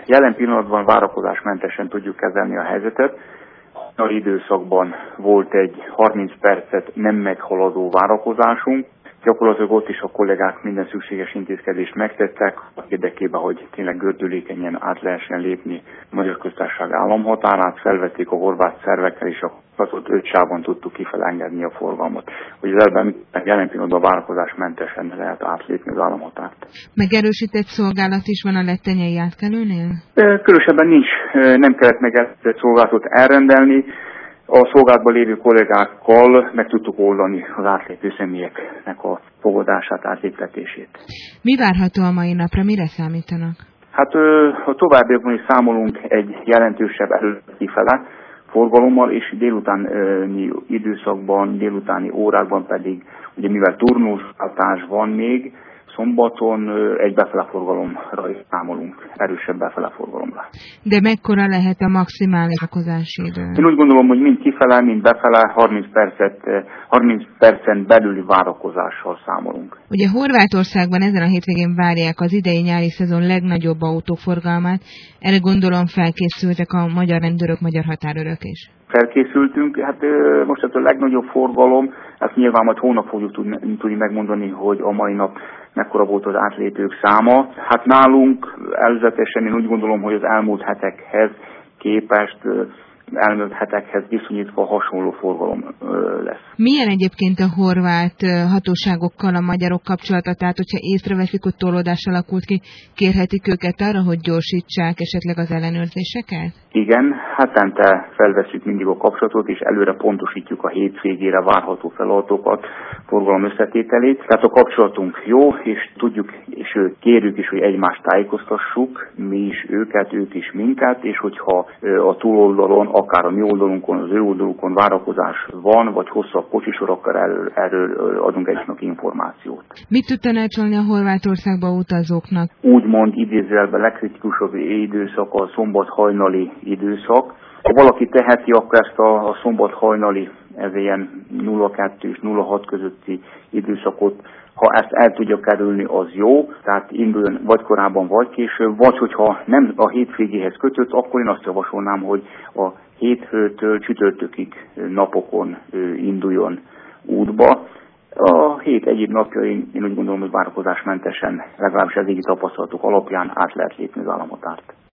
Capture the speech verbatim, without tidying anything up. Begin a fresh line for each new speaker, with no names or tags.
Jelen pillanatban várakozásmentesen tudjuk kezelni a helyzetet. A időszakban volt egy harminc percet nem meghaladó várakozásunk. Gyakorlatilag ott is a kollégák minden szükséges intézkedést megtettek, érdekében, hogy tényleg gördülékenyen át lehessen lépni a Magyar Köztársaság államhatárát, felvették a horvát szervekkel, és az ott öt sávon tudtuk kifelengedni a forgalmat. Hogy az elben jelen pillanatban várakozásmentesen lehet átlépni az államhatárt.
Megerősített szolgálat is van a lettenyei átkelőnél?
Különösebben nincs, nem kellett megerősített szolgálatot elrendelni. A szolgálatban lévő kollégákkal meg tudtuk oldani az átlépő személyeknek a fogadását, átléptetését.
Mi várható a mai napra, mire számítanak?
Hát a továbbiakban is számolunk egy jelentősebb előkifele forgalommal, és délutáni időszakban, délutáni órákban pedig, ugye mivel turnushatás van még, szombaton egy befele forgalomra is számolunk, erősebb befele forgalomra.
De mekkora lehet a maximális várakozási idő?
Én úgy gondolom, hogy mind kifele, mind befele harminc percet, harminc percen belüli várakozással számolunk.
Ugye Horvátországban ezen a hétvégén várják az idei nyári szezon legnagyobb autóforgalmát. Erre gondolom felkészültek a magyar rendőrök, magyar határőrök is.
Felkészültünk, hát most a legnagyobb forgalom, ezt nyilván majd hónap fogjuk tudni, tudni megmondani, hogy a mai nap mekkora volt az átlépők száma. Hát nálunk előzetesen én úgy gondolom, hogy az elmúlt hetekhez képest, elmúlt hetekhez viszonyítva hasonló forgalom lesz.
Milyen egyébként a horvát hatóságokkal a magyarok kapcsolata? Tehát, hogyha észreveszik, hogy tolódás alakult ki, kérhetik őket arra, hogy gyorsítsák esetleg az ellenőrzéseket? Igen, hetente felveszünk mindig a kapcsolatot, és előre pontosítjuk a hétvégére várható feladatokat, forgalom összetételét. Tehát a kapcsolatunk jó, és tudjuk, és kérjük is, hogy egymást tájékoztassuk, mi is őket, ők is minket, és hogyha a túloldalon, akár a mi oldalunkon, az ő oldalukon várakozás van, vagy hosszabb kocsisorokkal, erről, erről adunk egymásnak információt. Mit tud tanácsolni a Horvátországba utazóknak? Úgymond idézőjelben legkritikusabb időszak a szombat hajnali időszak. Ha valaki teheti, akkor ezt a, a szombat hajnali, ez ilyen nulla kettő és nulla hat közötti időszakot, ha ezt el tudja kerülni, az jó, tehát induljon vagy korábban, vagy később, vagy hogyha nem a hétvégéhez kötött, akkor én azt javasolnám, hogy a hétfőtől csütörtökig napokon induljon útba. A hét egyéb napjain én úgy gondolom, hogy várakozásmentesen, legalábbis eddigi tapasztalatok alapján át lehet lépni az államhatárt.